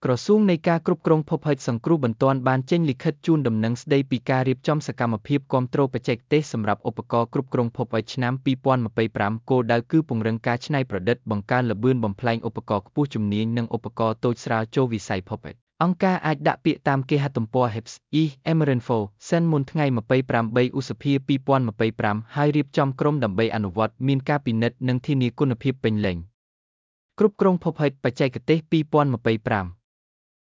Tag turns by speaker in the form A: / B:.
A: ក្រសួងនៃការគ្រប់គ្រងភពហិតសង្គ្រោះបន្ទាន់បានចេញលិខិតជូនដំណឹងស្តីពីការរៀបចំសកម្មភាពគាំទ្របច្ចេកទេសសម្រាប់ឧបករណ៍គ្រប់គ្រងភពហិតឆ្នាំ2025គោលដៅគឺពង្រឹងការច្នៃប្រឌិតបង្កើនល្បឿនបំប្លែងឧបករណ៍ខ្ពស់ជំនាញនិងឧបករណ៍តូចស្រាលចូលវិស័យភពហិតអង្គការអាចដាក់ពាក្យតាមគេហទំព័រ HIPS-EMERINFO សិនមុនថ្ងៃ28ឧសភា2025ហើយរៀបចំក្រុមដើម្បីអនុវត្តមានការពិនិត្យនិងធានាគុណភាពពេញលេញគ្រប់គ្រងភពហិតបច្ចេកទេស2025